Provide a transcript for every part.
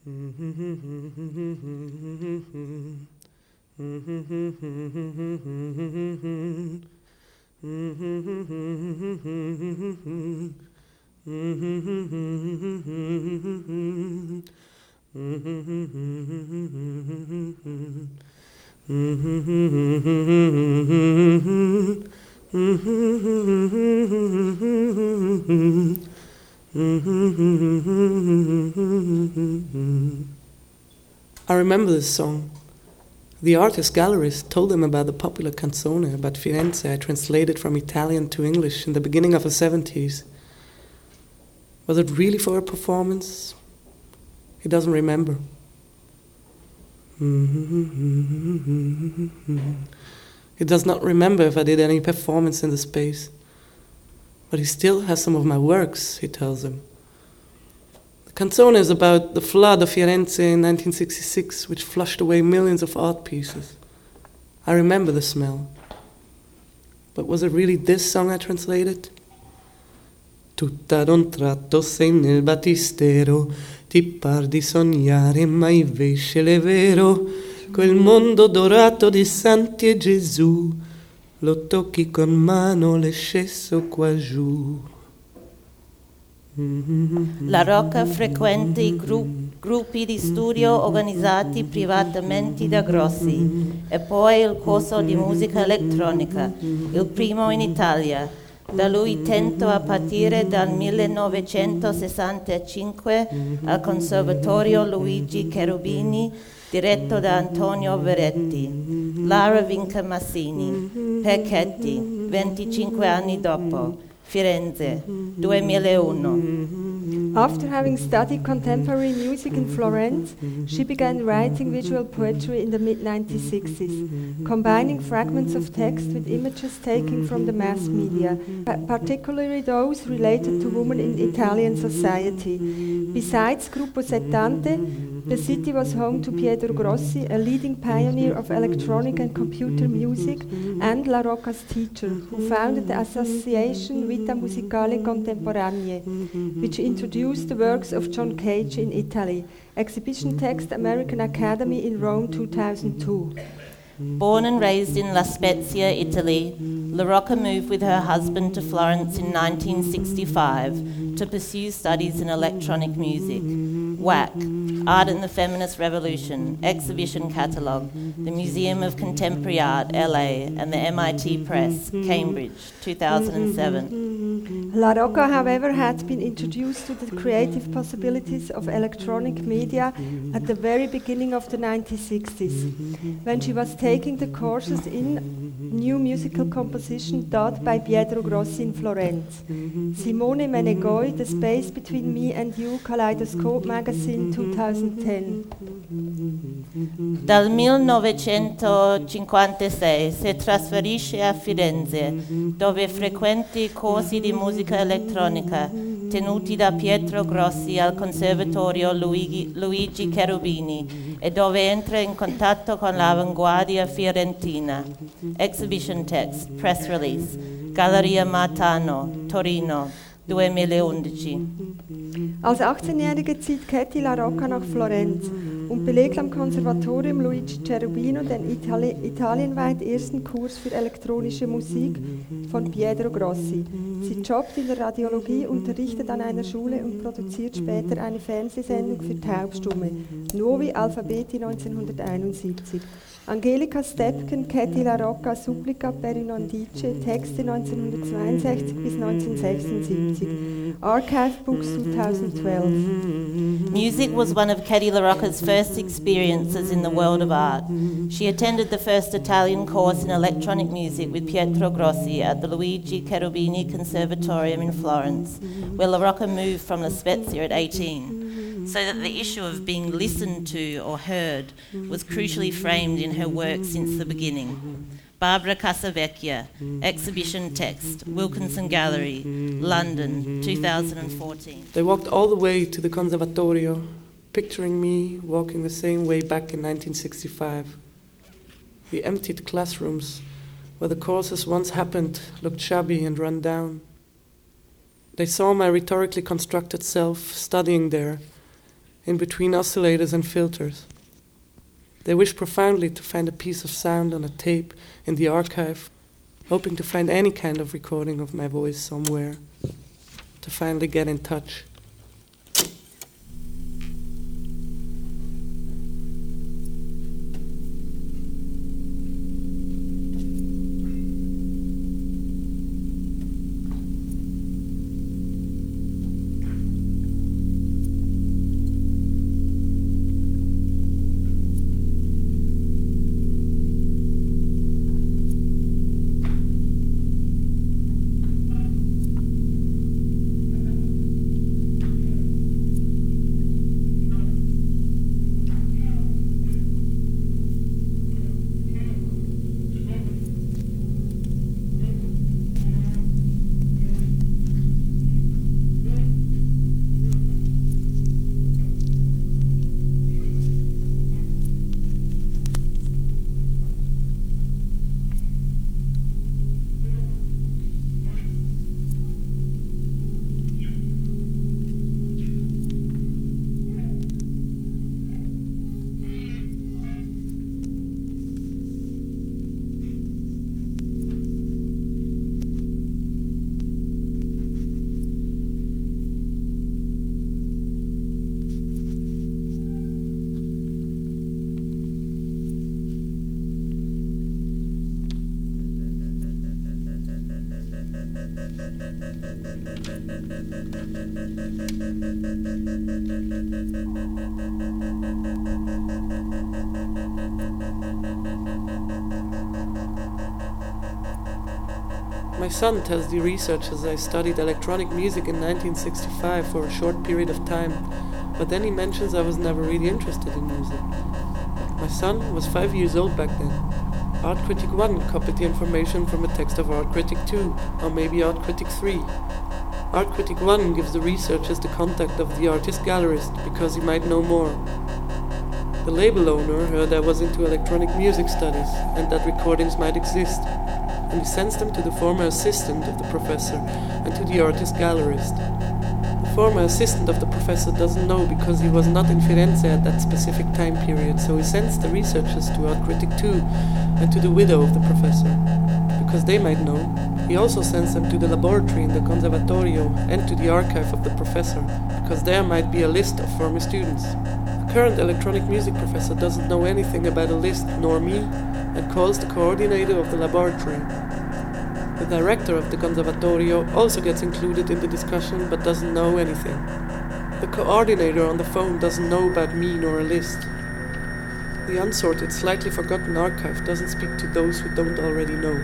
I remember this song. The artist gallerist told them about the popular canzone about Firenze I translated from Italian to English in the beginning of the 70s. Was it really for a performance? He doesn't remember. He does not remember if I did any performance in the space. But he still has some of my works, he tells them. The canzone is about the flood of Firenze in 1966, which flushed away millions of art pieces. I remember the smell. But was it really this song I translated? Tutta d'un tratto sei nel battistero, ti par di sognare, ma invece l'è vero, quel mondo dorato di santi e Gesù, lo tocchi con mano, l'è sceso qua giù. La Rocca frequenta i gruppi di studio organizzati privatamente da Grossi e poi il corso di musica elettronica, il primo in Italia. Da lui tento a partire dal 1965 al Conservatorio Luigi Cherubini, diretto da Antonio Veretti. Lara Vinca Massini, Perchetti, 25 anni dopo. Firenze, 2001. After having studied contemporary music in Florence, she began writing visual poetry in the mid-1960s, combining fragments of text with images taken from the mass media, particularly those related to women in Italian society. Besides Gruppo Settante, the city was home to Pietro Grossi, a leading pioneer of electronic and computer music, and La Rocca's teacher, who founded the association Vita Musicale Contemporanee, which introduced the works of John Cage in Italy. Exhibition text American Academy in Rome 2002. Born and raised in La Spezia, Italy, La Rocca moved with her husband to Florence in 1965 to pursue studies in electronic music. WAC, Art and the Feminist Revolution, Exhibition Catalogue, the Museum of Contemporary Art, LA, and the MIT Press, Cambridge, 2007. La Rocca, however, had been introduced to the creative possibilities of electronic media at the very beginning of the 1960s, when she was taking the courses in new musical composition taught by Pietro Grossi in Florence. Simone Menegoi, The Space Between Me and You, Kaleidoscope Magazine, 2010. Dal 1956 si trasferisce a Firenze, dove frequenta i corsi di musica elettronica tenuti da Pietro Grossi al Conservatorio Luigi Cherubini e dove entra in contatto con l'avanguardia fiorentina. Exhibition text, press release, Galleria Martano, Torino, 2011. Als 18-Jährige zieht Katie La Rocca nach Florenz und belegt am Konservatorium Luigi Cherubino den italienweit ersten Kurs für elektronische Musik von Pietro Grossi. Sie jobbt in der Radiologie, unterrichtet an einer Schule und produziert später eine Fernsehsendung für Taubstumme, Nuovi Alphabeti 1971. Angelika Stepken, Katie La Rocca, Supplica per un Indice, Texte 1962 bis 1976. Archive Books 2012. Music was one of Katie La Rocca's first experiences in the world of art. She attended the first Italian course in electronic music with Pietro Grossi at the Luigi Cherubini Conservatorium in Florence, where La Rocca moved from La Spezia at 18. So that the issue of being listened to or heard was crucially framed in her work since the beginning. Barbara Casavecchia, Exhibition Text, Wilkinson Gallery, London, 2014. They walked all the way to the Conservatorio, picturing me walking the same way back in 1965. The emptied classrooms where the courses once happened looked shabby and run down. They saw my rhetorically constructed self studying there, in between oscillators and filters. They wish profoundly to find a piece of sound on a tape in the archive, hoping to find any kind of recording of my voice somewhere, to finally get in touch. My son tells the researchers I studied electronic music in 1965 for a short period of time, but then he mentions I was never really interested in music. My son was 5 years old back then. Art Critic 1 copied the information from a text of Art Critic 2, or maybe Art Critic 3. Art Critic 1 gives the researchers the contact of the artist-gallerist because he might know more. The label owner heard I was into electronic music studies and that recordings might exist, and he sends them to the former assistant of the professor and to the artist-gallerist. The former assistant of the professor doesn't know because he was not in Firenze at that specific time period, so he sends the researchers to Art Critic 2 and to the widow of the professor, because they might know. He also sends them to the laboratory in the Conservatorio and to the archive of the professor, because there might be a list of former students. The current electronic music professor doesn't know anything about a list, nor me, and calls the coordinator of the laboratory. The director of the Conservatorio also gets included in the discussion but doesn't know anything. The coordinator on the phone doesn't know about me nor a list. The unsorted, slightly forgotten archive doesn't speak to those who don't already know.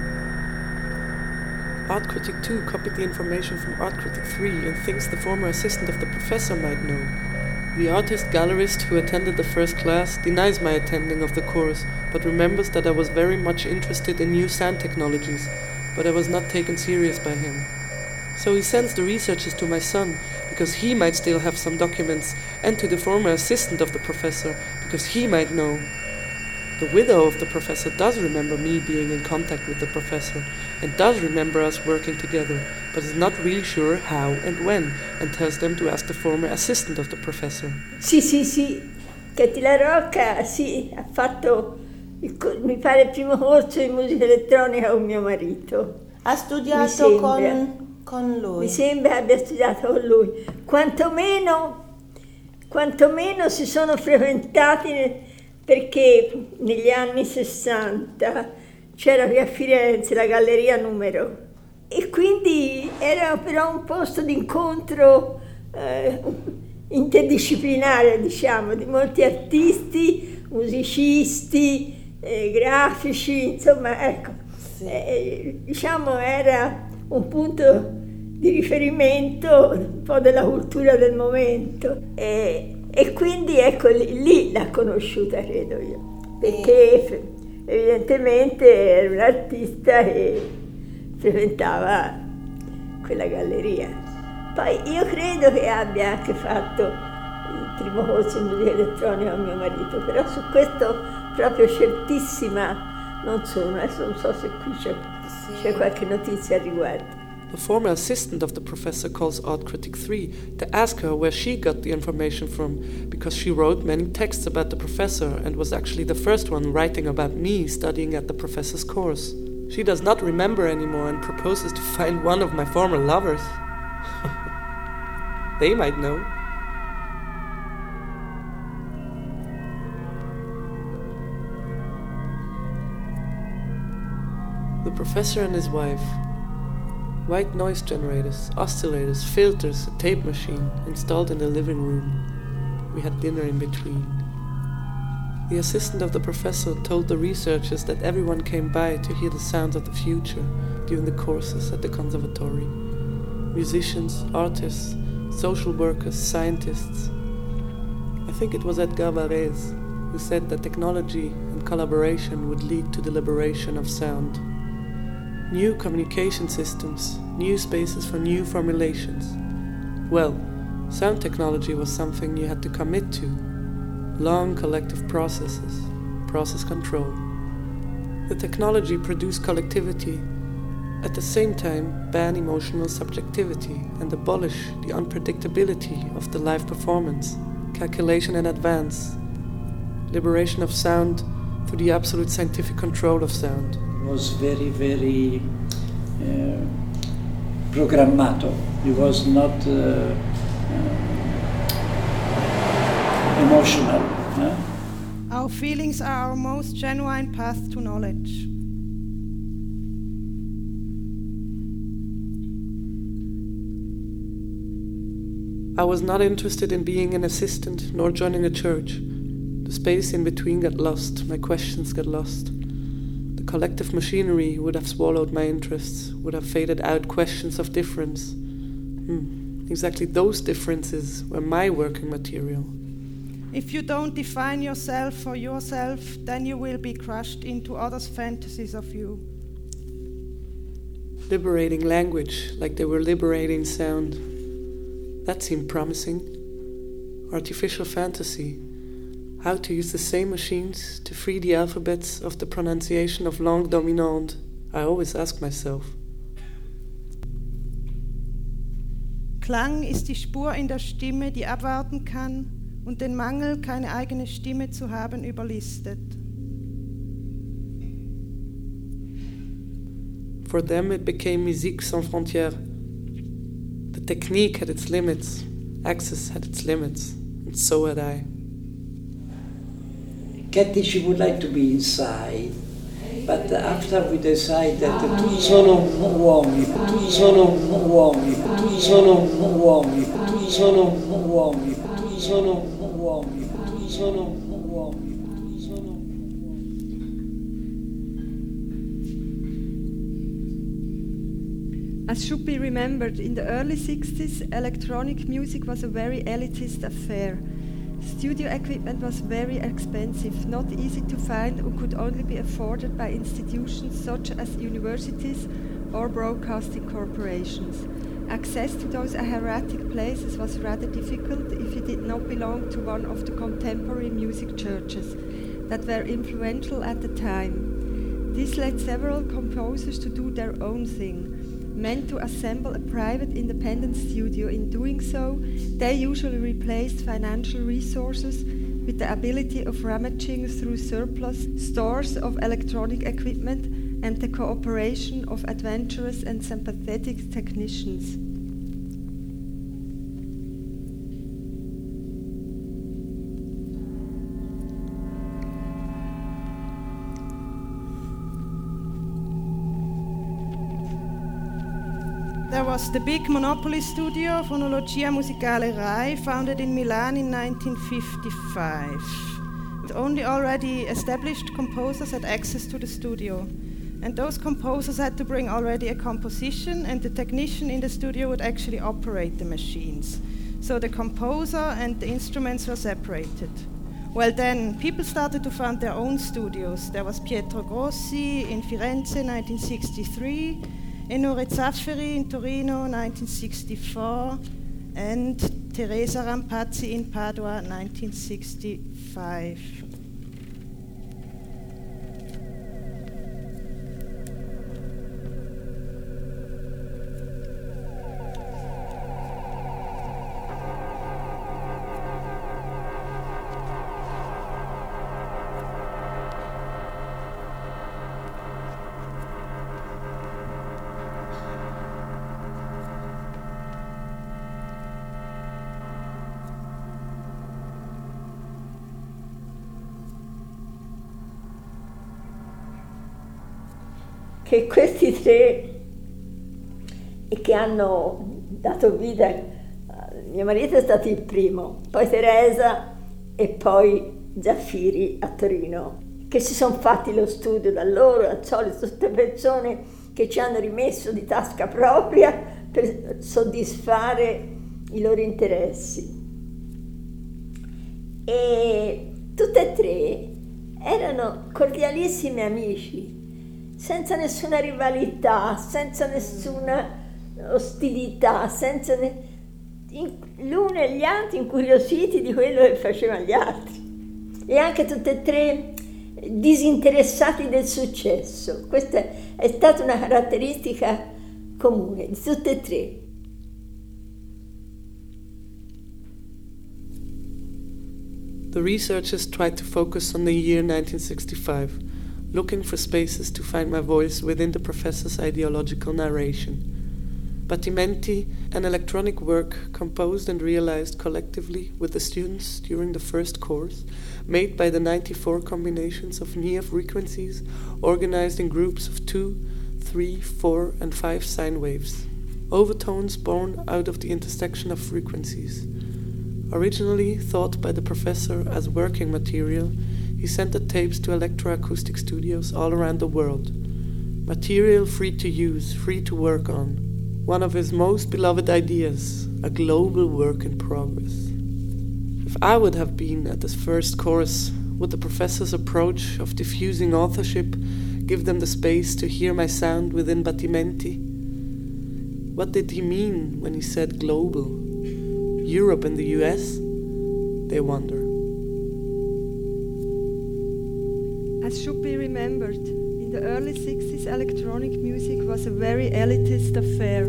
Art Critic 2 copied the information from Art Critic 3 and thinks the former assistant of the professor might know. The artist-gallerist who attended the first class denies my attending of the course, but remembers that I was very much interested in new sound technologies, but I was not taken serious by him. So he sends the researchers to my son, because he might still have some documents, and to the former assistant of the professor, because he might know. The widow of the professor does remember me being in contact with the professor, and does remember us working together, but is not really sure how and when, and tells them to ask the former assistant of the professor. Sì, Katy LaRocca, sì, ha fatto, mi pare, il primo corso di musica elettronica con mio marito. Ha studiato con lui? Mi sembra che abbia studiato con lui. Quantomeno si sono frequentati perché negli anni 60 c'era qui a Firenze la Galleria Numero e quindi era però un posto di incontro interdisciplinare, diciamo, di molti artisti, musicisti, grafici, insomma, ecco, sì. Diciamo era un punto di riferimento un po' della cultura del momento e quindi ecco lì l'ha conosciuta, credo io, perché evidentemente era un artista che frequentava quella galleria. Poi io credo che abbia anche fatto il primo corso di musica elettronica con mio marito, però su questo proprio certissima non sono, adesso non so se qui c'è qualche notizia al riguardo. A former assistant of the professor calls Art Critic 3 to ask her where she got the information from, because she wrote many texts about the professor and was actually the first one writing about me studying at the professor's course. She does not remember anymore and proposes to find one of my former lovers. They might know. The professor and his wife. White noise generators, oscillators, filters, a tape machine installed in the living room. We had dinner in between. The assistant of the professor told the researchers that everyone came by to hear the sounds of the future during the courses at the conservatory. Musicians, artists, social workers, scientists. I think it was Edgar Varese who said that technology and collaboration would lead to the liberation of sound. New communication systems, new spaces for new formulations. Well, sound technology was something you had to commit to. Long collective processes, process control. The technology produced collectivity, at the same time ban emotional subjectivity and abolish the unpredictability of the live performance, calculation in advance, liberation of sound through the absolute scientific control of sound. Was very, very programmato. He was not emotional. Our feelings are our most genuine path to knowledge. I was not interested in being an assistant nor joining a church. The space in between got lost, my questions got lost. The collective machinery would have swallowed my interests, would have faded out questions of difference. Exactly those differences were my working material. If you don't define yourself for yourself, then you will be crushed into others' fantasies of you. Liberating language like they were liberating sound. That seemed promising. Artificial fantasy. How to use the same machines to free the alphabets of the pronunciation of langue dominante, I always ask myself. Klang ist die Spur in der Stimme, die abwarten kann und den Mangel, keine eigene Stimme zu haben, überlistet. For them it became musique sans frontières. The technique had its limits, access had its limits, and so had I. Katy, she would like to be inside, but after we decide that tutti sono uomini, tutti sono uomini, tutti sono uomini, tutti sono uomini, tutti sono uomini, tutti sono uomini, tutti sono As should be remembered, in the early 60s, electronic music was a very elitist affair. Studio equipment was very expensive, not easy to find, and could only be afforded by institutions such as universities or broadcasting corporations. Access to those hieratic places was rather difficult if you did not belong to one of the contemporary music churches that were influential at the time. This led several composers to do their own thing, meant to assemble a private independent studio. In doing so, they usually replaced financial resources with the ability of rummaging through surplus stores of electronic equipment and the cooperation of adventurous and sympathetic technicians. There was the big Monopoly studio, Fonologia Musicale Rai, founded in Milan in 1955. Only already established composers had access to the studio. And those composers had to bring already a composition, and the technician in the studio would actually operate the machines. So the composer and the instruments were separated. Well, then people started to found their own studios. There was Pietro Grossi in Firenze, 1963, Enore Zafferi in Torino, 1964, and Teresa Rampazzi in Padua, 1965. che questi tre che hanno dato vita, mio marito è stato il primo, poi Teresa e poi Zaffiri a Torino, che si sono fatti lo studio da loro, al solito tutte persone che ci hanno rimesso di tasca propria per soddisfare i loro interessi. E tutte e tre erano cordialissimi amici, senza nessuna rivalità, senza nessuna ostilità, senza l'uno e gli altri incuriositi di quello che facevano gli altri, e anche tutte e tre disinteressati del successo. Questa è stata una caratteristica comune di tutte e tre. The researchers tried to focus on the year 1965, looking for spaces to find my voice within the professor's ideological narration. Battimenti, an electronic work composed and realized collectively with the students during the first course, made by the 94 combinations of near frequencies organized in groups of 2, 3, 4 and 5 sine waves. Overtones born out of the intersection of frequencies. Originally thought by the professor as working material, he sent the tapes to electroacoustic studios all around the world. Material free to use, free to work on. One of his most beloved ideas, a global work in progress. If I would have been at this first course, would the professor's approach of diffusing authorship give them the space to hear my sound within Battimenti? What did he mean when he said global? Europe and the US? They wonder. As should be remembered, in the early 60s electronic music was a very elitist affair.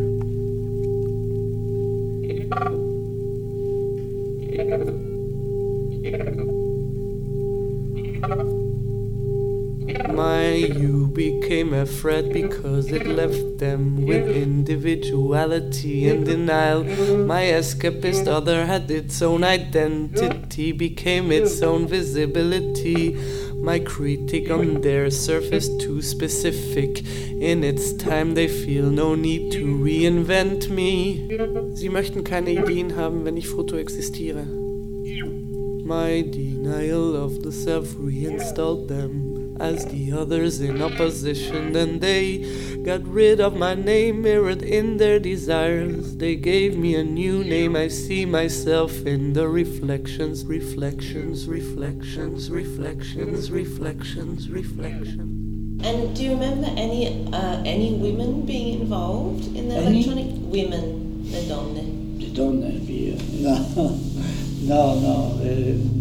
My you became a threat because it left them with individuality and denial. My escapist other had its own identity, became its own visibility. My critic on their surface too specific. In its time they feel no need to reinvent me. Sie möchten keine Ideen haben, wenn ich Foto existiere. My denial of the self reinstalled them as the others in opposition, and they got rid of my name mirrored in their desires. They gave me a new name. I see myself in the reflections, reflections, reflections, reflections, reflections, reflections. And do you remember any women being involved in the electronic women, le donne? Le donne, no.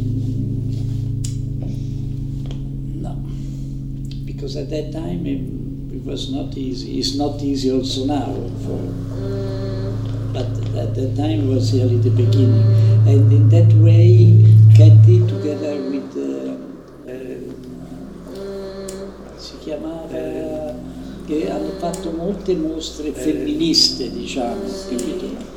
Because at that time it was not easy. It's not easy also now. But at that time was really the beginning. And in that way, Katie, together with si chiamava, che hanno fatto molte mostre femministe, diciamo, capito?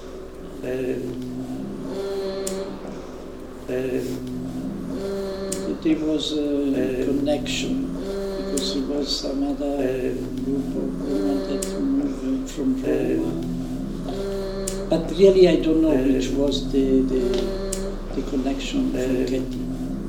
There was a connection. Because it was some other group of women that moved from Roma. But really I don't know which was the connection from Katie.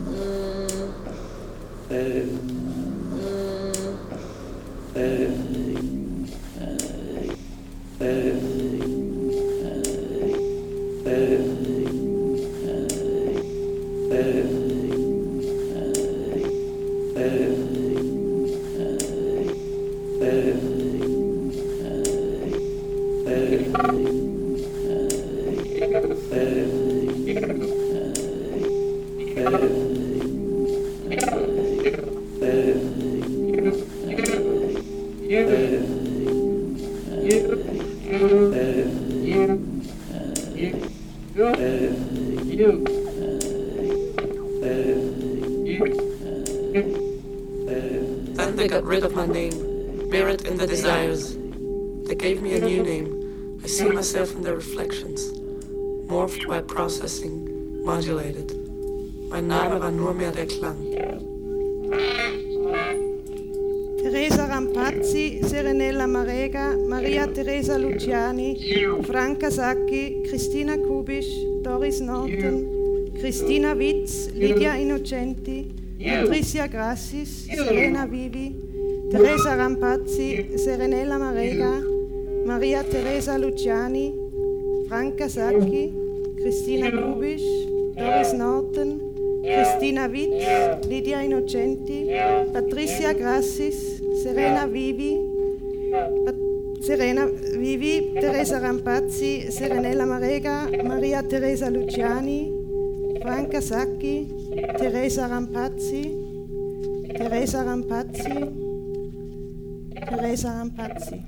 Then they got rid of my name, buried in the desires. They gave me a new name. I see myself in their reflections, morphed by processing, modulated. Mein Name war nur mehr der Klang. Teresa Rampazzi, Serenella Marega, Maria Teresa Luciani, Franca Sacchi, Cristina Kubisch, Doris Norton, Cristina Witz, Lidia Innocenti, Patricia Grassis, Serena Vivi, Teresa Rampazzi, Serenella Marega, Maria Teresa Luciani, Franca Sacchi, Cristina Kubisch, Doris Norton, Cristina Witz, Lidia Innocenti, Patricia Grassis, Serena Vivi, Teresa Rampazzi, Serenella Marega, Maria Teresa Luciani, Franca Sacchi, Teresa Rampazzi, Teresa Rampazzi, Teresa Rampazzi.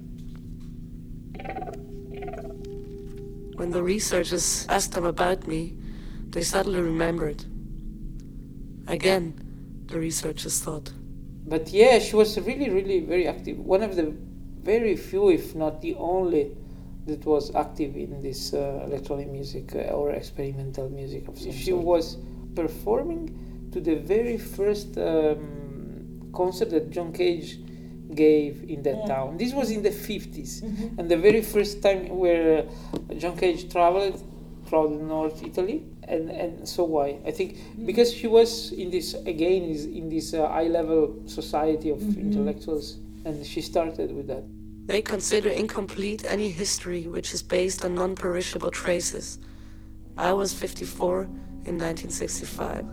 When the researchers asked them about me, they suddenly remembered. Again, the researchers thought. But yeah, she was really, really very active. One of the very few, if not the only, that was active in this electronic music or experimental music. She was performing to the very first concert that John Cage gave in that town. This was in the 50s, and the very first time where John Cage traveled throughout North Italy. And so why? I think because she was in this high-level society of intellectuals, and she started with that. They consider incomplete any history which is based on non-perishable traces. I was 54 in 1965.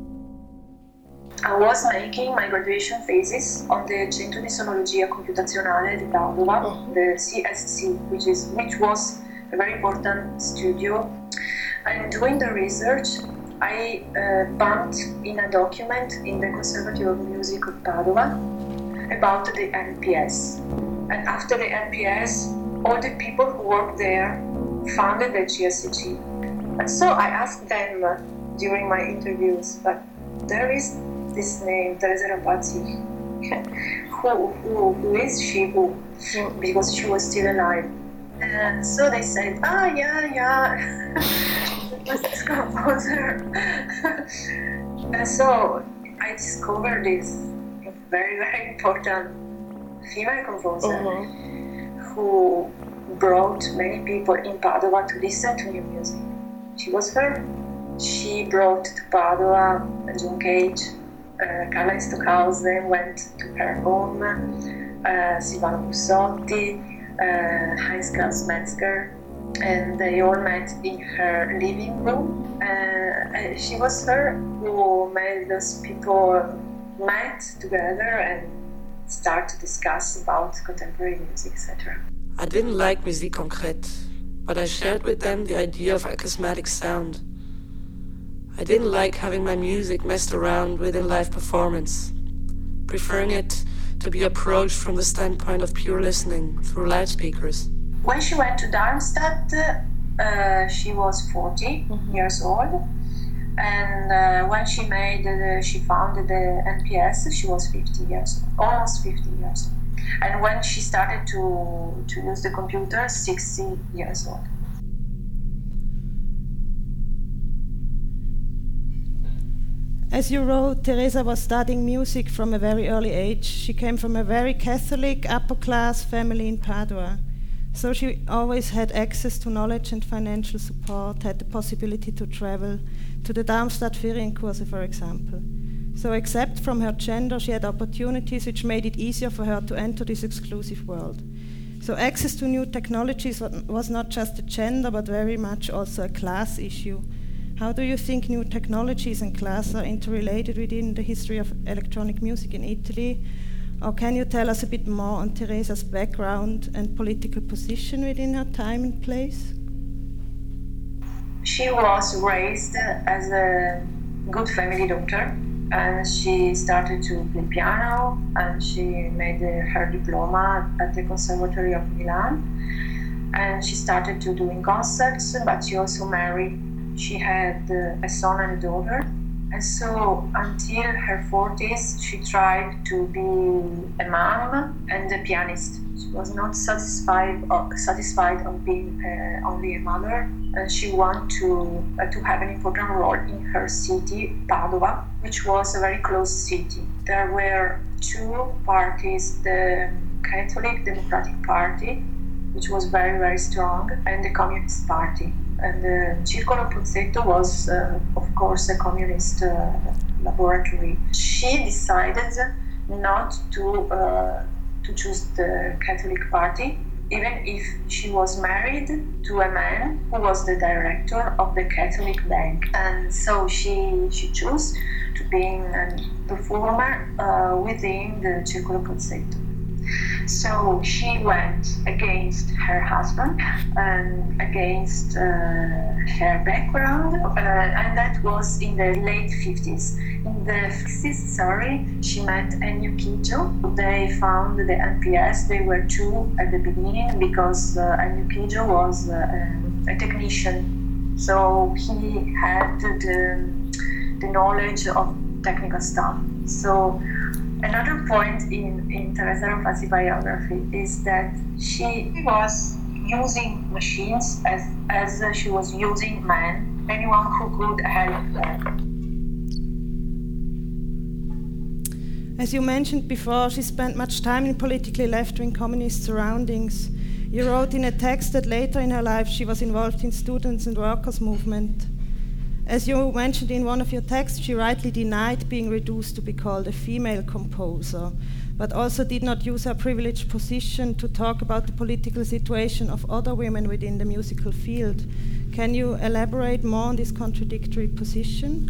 I was making my graduation thesis on the Centro di Sonologia Computazionale di Padova, the CSC, which was a very important studio. And doing the research, I bumped in a document in the Conservatory of Music of Padova about the NPS. And after the NPS, all the people who worked there founded the GSCG. And so I asked them during my interviews, but there is this name, Teresa Rampazzi. who is she? Who? Because she was still alive. And so they said, yeah. This composer. And so I discovered this very, very important female composer who brought many people in Padova to listen to new music. She was her. She brought to Padova John Cage, Carla Stockhausen went to her home, Silvano Bussotti, Heinz Klaus Metzger, and they all met in her living room. She was her who made those people met together and start to discuss about contemporary music, etc. I didn't like musique concrète, but I shared with them the idea of acousmatic sound. I didn't like having my music messed around with in live performance, preferring it to be approached from the standpoint of pure listening through loudspeakers. When she went to Darmstadt, she was 40 years old, and when she founded the NPS, she was 50 years old, almost 50 years old. And when she started to use the computer, 60 years old. As you wrote, Teresa was studying music from a very early age. She came from a very Catholic, upper-class family in Padua. So she always had access to knowledge and financial support, had the possibility to travel to the Darmstadt Ferienkurse, for example. So except from her gender, she had opportunities which made it easier for her to enter this exclusive world. So access to new technologies was not just a gender, but very much also a class issue. How do you think new technologies and class are interrelated within the history of electronic music in Italy? Or can you tell us a bit more on Teresa's background and political position within her time and place? She was raised as a good family daughter, and she started to play piano, and she made her diploma at the Conservatory of Milan, and she started to doing concerts, but she also married. She had a son and a daughter, And so until her 40s, she tried to be a mom and a pianist. She was not satisfied of being only a mother, and she wanted to have an important role in her city, Padua, which was a very closed city. There were two parties, the Catholic Democratic Party, which was very, very strong, and the Communist Party. And the Circolo Pozzetto was, of course, a communist laboratory. She decided not to choose the Catholic Party, even if she was married to a man who was the director of the Catholic Bank. And so she chose to be a performer within the Circolo Pozzetto. So she went against her husband and against her background, and that was in the late 50s. In the 60s, she met Ennio Piggio. They found the NPS. They were two at the beginning because Ennio Piggio was a technician, so he had the knowledge of technical stuff. So another point in Teresa Ronfassi biography is that she was using machines as she was using men, anyone who could help her. As you mentioned before, she spent much time in politically left-wing communist surroundings. You wrote in a text that later in her life she was involved in students' and workers' movement. As you mentioned in one of your texts, she rightly denied being reduced to be called a female composer, but also did not use her privileged position to talk about the political situation of other women within the musical field. Can you elaborate more on this contradictory position?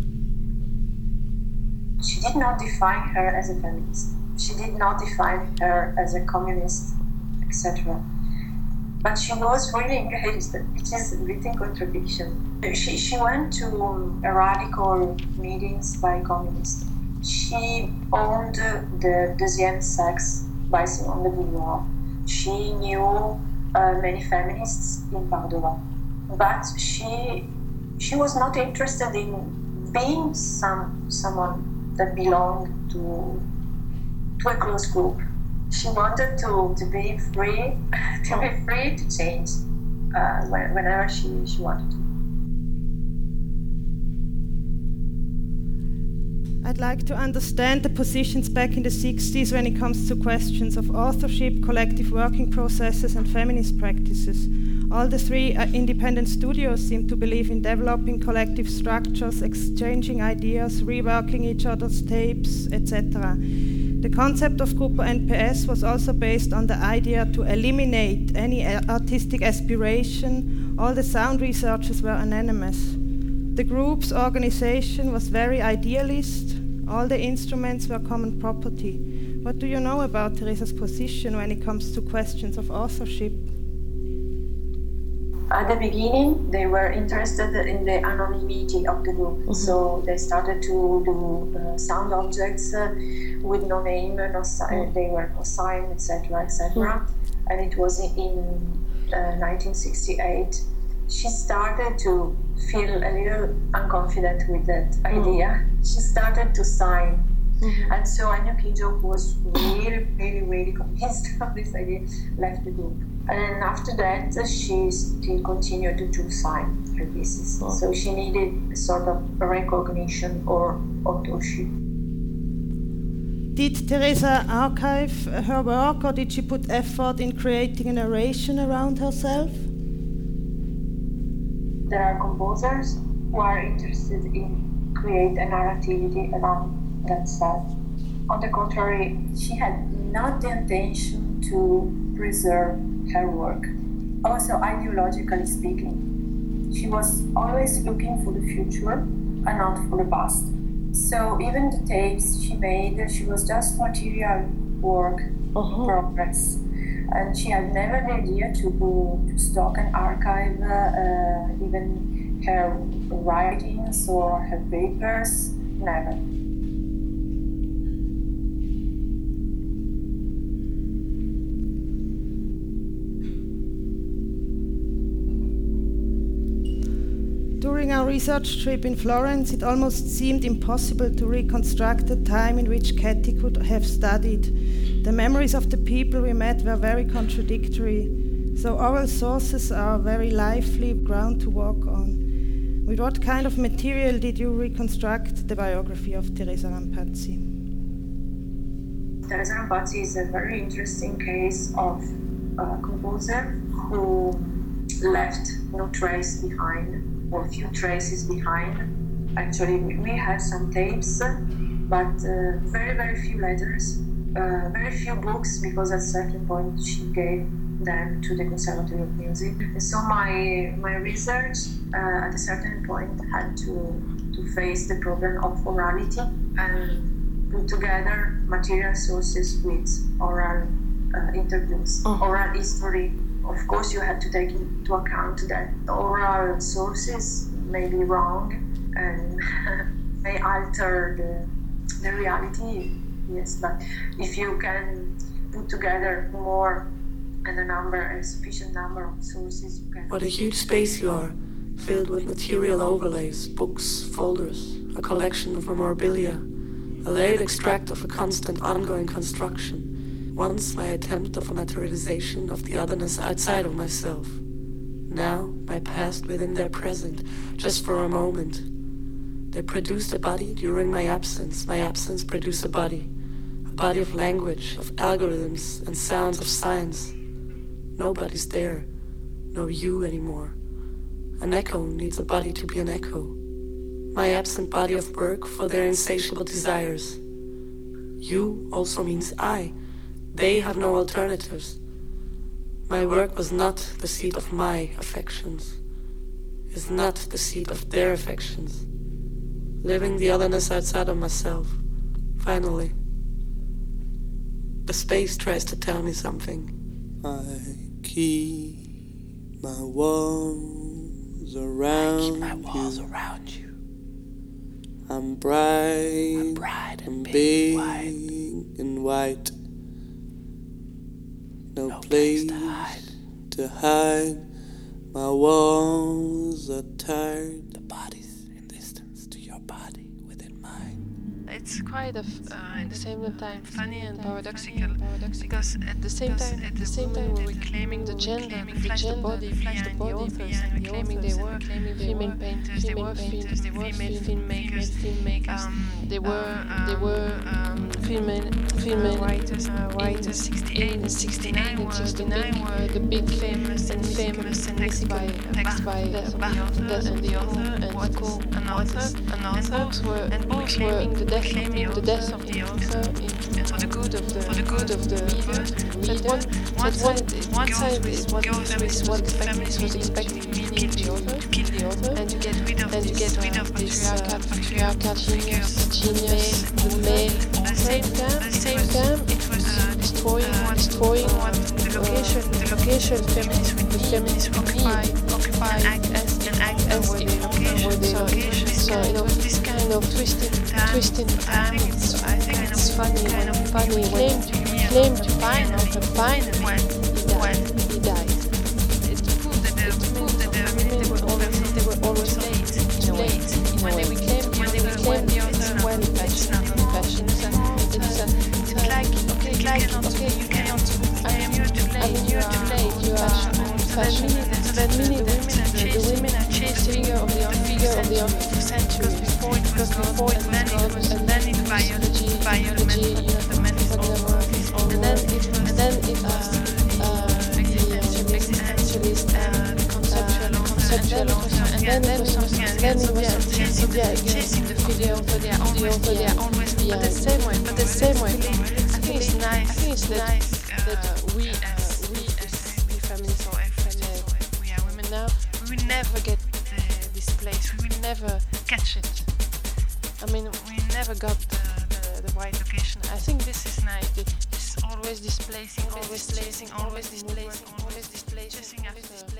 She did not define her as a feminist. She did not define her as a communist, etc. But she was really engaged, which is a bit in contradiction. She went to radical meetings by communists. She owned the Deuxième Sexe by Simone de Beauvoir. She knew many feminists in Padua, but she was not interested in being someone that belonged to a close group. She wanted to be free, to change whenever she wanted to. I'd like to understand the positions back in the 60s when it comes to questions of authorship, collective working processes, and feminist practices. All the three independent studios seem to believe in developing collective structures, exchanging ideas, reworking each other's tapes, etc. The concept of Gruppo NPS was also based on the idea to eliminate any artistic aspiration. All the sound researchers were anonymous. The group's organization was very idealist. All the instruments were common property. What do you know about Teresa's position when it comes to questions of authorship? At the beginning, they were interested in the anonymity of the group. Mm-hmm. So they started to do sound objects with no name, they were no sign, etc., etc. Mm-hmm. And it was in 1968. She started to feel a little unconfident with that idea. She started to sign. Mm-hmm. And so Ennio Piggio, who was really, really, really convinced of this idea, left the group. And after that, she still continued to sign her pieces. Oh. So she needed a sort of recognition or authorship. Did Teresa archive her work, or did she put effort in creating a narration around herself? There are composers who are interested in create a narrativity around themselves. On the contrary, she had not the intention to preserve her work. Also, ideologically speaking, she was always looking for the future and not for the past. So even the tapes she made, she was just material work in progress. And she had never the idea to stock and archive even her writings or her papers, never. During our research trip in Florence, it almost seemed impossible to reconstruct the time in which Katie could have studied. The memories of the people we met were very contradictory, so oral sources are very lively ground to walk on. With what kind of material did you reconstruct the biography of Teresa Rampazzi? Teresa Rampazzi is a very interesting case of a composer who left no trace behind, or few traces behind. Actually, we have some tapes, but very, very few letters, very few books, because at a certain point she gave them to the Conservatory of Music. So my research at a certain point had to face the problem of orality and put together material sources with oral interviews, oral history. Of course, you have to take into account that oral sources may be wrong and may alter the reality, yes, but if you can put together more and a sufficient number of sources, you can... What a huge space you are, filled with material overlays, books, folders, a collection of memorabilia, a layered extract of a constant ongoing construction. Once my attempt of a materialization of the otherness outside of myself. Now my past within their present, just for a moment. They produced a body during my absence produced a body of language, of algorithms and sounds of science. Nobody's there, no you anymore. An echo needs a body to be an echo. My absent body of work for their insatiable desires. You also means I. They have no alternatives. My work was not the seat of my affections, is not the seat of their affections. Living the otherness outside of myself, finally. The space tries to tell me something. I keep my walls around you. I'm bright and big and white. No place to hide. My walls are tired. The body's in distance to your body within mine. It's quite at the same time funny and paradoxical, because at the same time we're reclaiming the gender, the body, the authors, and claiming they were female painters, they were female filmmakers, they were female writers in 68 and 69 were the big famous and text by death of the author and books were the death of the author for the good of the reader. One side is what the feminist was expecting, meaning to kill the author and to get rid of this patriarchal genius, the male. At the same time, it was destroying the location feminists occupy and act as the location. So this kind of twisting timing. So I think it's funny when he claimed to find when he died. It proved that they were always late in a way. When they claim the author well passionate. It's like you cannot. You're too late. You are passionate. So that meaning women are chasing the figure of the 20th century. Before it was God, and then it biology, the method work, and then it was existentialist and conceptual, and then it was chasing the figure of they are always but the same way. I think it's nice that we feminists or we are women now, we will never get this place, we will never catch it. I mean, we never got the right location. I think this is nice. This always displacing, chasing after.